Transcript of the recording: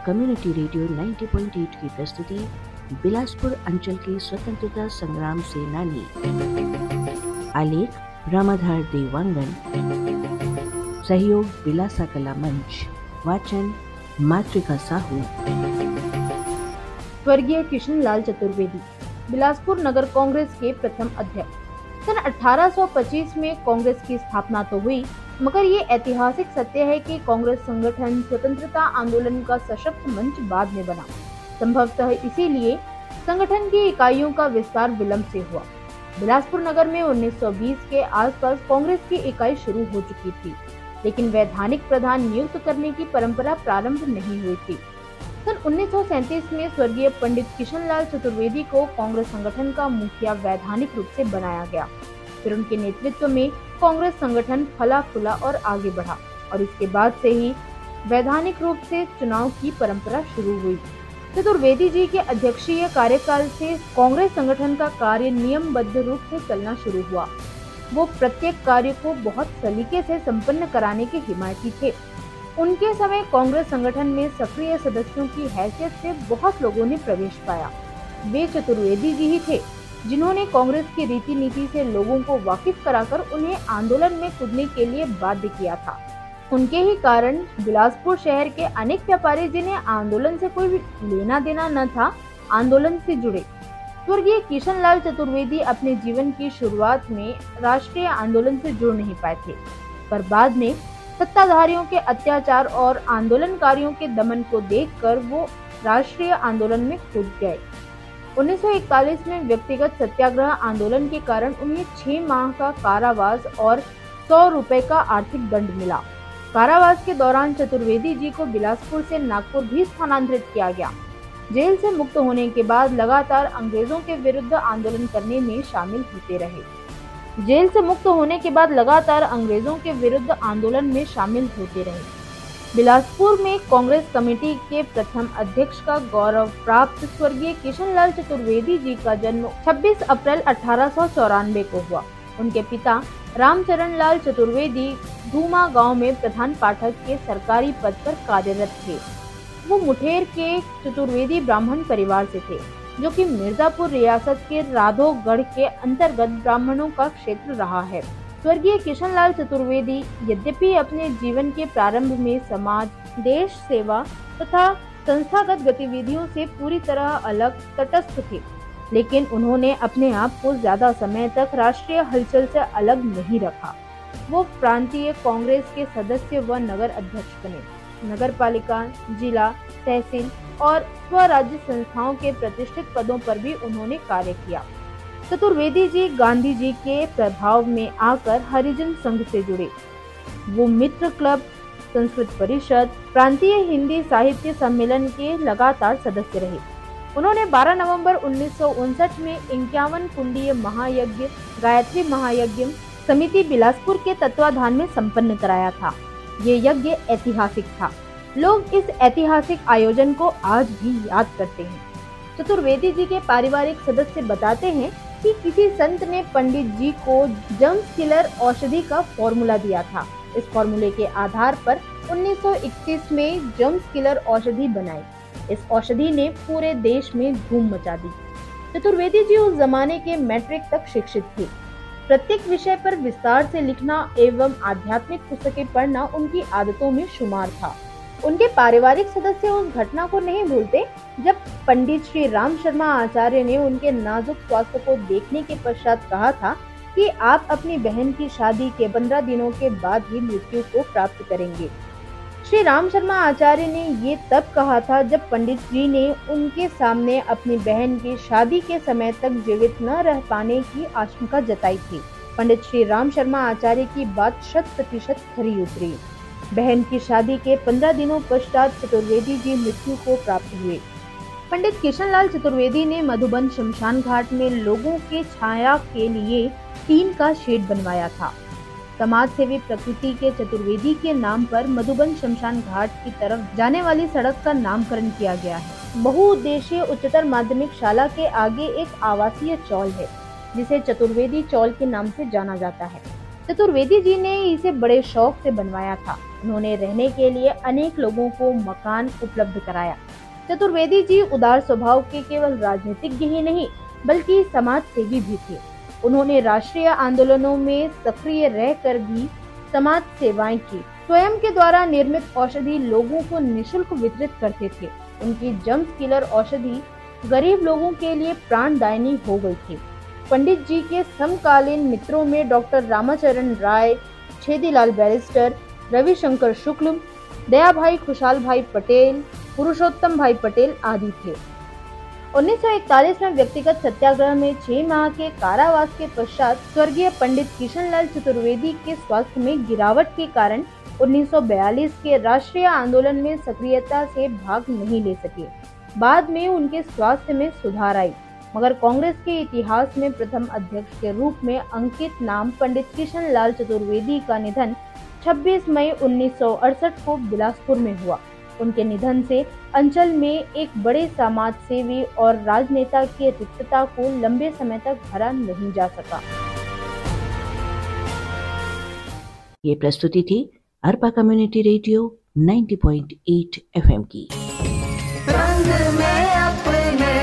Community radio 90.8 की प्रस्तुति बिलासपुर अंचल के स्वतंत्रता संग्राम सेनानी। आलेख रामाधार देवांगन। सहयोग बिलासा कला मंच। वाचन मातृका साहू। स्वर्गीय किशनलाल चतुर्वेदी बिलासपुर नगर कांग्रेस के प्रथम अध्यक्ष। सन 1825 में कांग्रेस की स्थापना तो हुई, मगर ये ऐतिहासिक सत्य है कि कांग्रेस संगठन स्वतंत्रता आंदोलन का सशक्त मंच बाद में बना। संभवतः इसीलिए संगठन की इकाइयों का विस्तार विलंब से हुआ। बिलासपुर नगर में 1920 के आसपास कांग्रेस की इकाई शुरू हो चुकी थी, लेकिन वैधानिक प्रधान नियुक्त करने की परंपरा प्रारंभ नहीं हुई थी। सन 1937 में स्वर्गीय पंडित किशनलाल चतुर्वेदी को कांग्रेस संगठन का मुखिया वैधानिक रूप से बनाया गया। फिर उनके नेतृत्व में कांग्रेस संगठन फला फूला और आगे बढ़ा, और इसके बाद से ही वैधानिक रूप से चुनाव की परंपरा शुरू हुई। चतुर्वेदी जी के अध्यक्षीय कार्यकाल से कांग्रेस संगठन का कार्य नियमबद्ध रूप से चलना शुरू हुआ। वो प्रत्येक कार्य को बहुत सलीके से संपन्न कराने के हिमायती थे। उनके समय कांग्रेस संगठन में सक्रिय सदस्यों की हैसियत से बहुत लोगों ने प्रवेश पाया। वे चतुर्वेदी जी ही थे जिन्होंने कांग्रेस की रीति नीति से लोगों को वाकिफ कराकर उन्हें आंदोलन में कूदने के लिए बाध्य किया था। उनके ही कारण बिलासपुर शहर के अनेक व्यापारी, जिन्हें आंदोलन से कोई लेना देना न था, आंदोलन से जुड़े। स्वर्गीय किशनलाल चतुर्वेदी अपने जीवन की शुरुआत में राष्ट्रीय आंदोलन से जुड़ नहीं पाए थे, पर बाद में सत्ताधारियों के अत्याचार और आंदोलनकारियों के दमन को देखकर वो राष्ट्रीय आंदोलन में कूद गए। 1941 में व्यक्तिगत सत्याग्रह आंदोलन के कारण उन्हें 6 माह का कारावास और 100 रुपए का आर्थिक दंड मिला। कारावास के दौरान चतुर्वेदी जी को बिलासपुर से नागपुर भी स्थानांतरित किया गया। जेल से मुक्त होने के बाद लगातार अंग्रेजों के विरुद्ध आंदोलन करने में शामिल होते रहे। बिलासपुर में कांग्रेस कमेटी के प्रथम अध्यक्ष का गौरव प्राप्त स्वर्गीय किशनलाल चतुर्वेदी जी का जन्म 26 अप्रैल 1894 को हुआ। उनके पिता रामचरण लाल चतुर्वेदी धूमा गांव में प्रधान पाठक के सरकारी पद पर कार्यरत थे। वो मुठेर के चतुर्वेदी ब्राह्मण परिवार से थे, जो कि मिर्जापुर रियासत के राधोगढ़ के अंतर्गत ब्राह्मणों का क्षेत्र रहा है। स्वर्गीय किशनलाल चतुर्वेदी यद्यपि अपने जीवन के प्रारंभ में समाज, देश सेवा तथा संस्थागत गतिविधियों से पूरी तरह अलग तटस्थ थे, लेकिन उन्होंने अपने आप को ज्यादा समय तक राष्ट्रीय हलचल से अलग नहीं रखा। वो प्रांतीय कांग्रेस के सदस्य व नगर अध्यक्ष बने। नगर पालिका, जिला, तहसील और स्वराज्य संस्थाओं के प्रतिष्ठित पदों पर भी उन्होंने कार्य किया। चतुर्वेदी जी गांधी जी के प्रभाव में आकर हरिजन संघ से जुड़े। वो मित्र क्लब, संस्कृत परिषद, प्रांतीय हिंदी साहित्य सम्मेलन के लगातार सदस्य रहे। उन्होंने 12 नवंबर 1959 में 51 कुंडीय महायज्ञ गायत्री महायज्ञ समिति बिलासपुर के तत्वाधान में संपन्न कराया था। ये यज्ञ ऐतिहासिक था। लोग इस ऐतिहासिक आयोजन को आज भी याद करते हैं। चतुर्वेदी जी के पारिवारिक सदस्य बताते हैं कि किसी संत ने पंडित जी को जर्म्स किलर औषधि का फॉर्मूला दिया था। इस फॉर्मूले के आधार पर 1931 में जर्म्स किलर औषधि बनाई। इस औषधि ने पूरे देश में धूम मचा दी। चतुर्वेदी जी उस जमाने के मैट्रिक तक शिक्षित थे। प्रत्येक विषय पर विस्तार से लिखना एवं आध्यात्मिक पुस्तकें पढ़ना उनकी आदतों में शुमार था। उनके पारिवारिक सदस्य उस घटना को नहीं भूलते जब पंडित श्री राम शर्मा आचार्य ने उनके नाजुक स्वास्थ्य को देखने के पश्चात कहा था कि आप अपनी बहन की शादी के 15 दिनों के बाद ही मृत्यु को प्राप्त करेंगे। श्री राम शर्मा आचार्य ने ये तब कहा था जब पंडित जी ने उनके सामने अपनी बहन की शादी के समय तक जीवित न रह पाने की आशंका जताई थी। पंडित श्री राम शर्मा आचार्य की बात 100% खरी उतरी। बहन की शादी के 15 दिनों पश्चात चतुर्वेदी जी मृत्यु को प्राप्त हुए। पंडित किशनलाल चतुर्वेदी ने मधुबन शमशान घाट में लोगों के छाया के लिए टीन का शेड बनवाया था। समाज सेवी प्रकृति के चतुर्वेदी के नाम पर मधुबन शमशान घाट की तरफ जाने वाली सड़क का नामकरण किया गया है। बहुउद्देशीय उच्चतर माध्यमिक शाला के आगे एक आवासीय चौल है, जिसे चतुर्वेदी चौल के नाम से जाना जाता है। चतुर्वेदी जी ने इसे बड़े शौक से बनवाया था। उन्होंने रहने के लिए अनेक लोगों को मकान उपलब्ध कराया। चतुर्वेदी जी उदार स्वभाव के केवल राजनीतिज्ञ ही नहीं बल्कि समाज सेवी भी थे। उन्होंने राष्ट्रीय आंदोलनों में सक्रिय रहकर भी समाज सेवाएं की। स्वयं के द्वारा निर्मित औषधि लोगों को निशुल्क वितरित करते थे। उनकी जम्स किलर औषधि गरीब लोगों के लिए प्राणदायिनी हो गई थी। पंडित जी के समकालीन मित्रों में doctor Ramacharan Rai, Chhedilal barrister, Ravishankar Shukla, Dayabhai खुशहाल भाई पटेल, पुरुषोत्तम भाई पटेल आदि थे। 1941 में व्यक्तिगत सत्याग्रह में 6 माह के कारावास के पश्चात स्वर्गीय पंडित किशनलाल चतुर्वेदी के स्वास्थ्य में गिरावट के कारण 1942 के राष्ट्रीय आंदोलन में सक्रियता से भाग नहीं ले सके। बाद में उनके स्वास्थ्य में सुधार आई, मगर कांग्रेस के इतिहास में प्रथम अध्यक्ष के रूप में अंकित नाम पंडित किशनलाल चतुर्वेदी का निधन 26 मई 1968 को बिलासपुर में हुआ। उनके निधन से अंचल में एक बड़े समाज सेवी और राजनेता की रिक्तता को लंबे समय तक भरा नहीं जा सका। ये प्रस्तुति थी अरपा कम्युनिटी रेडियो 90.8 FM की। रंग में अपने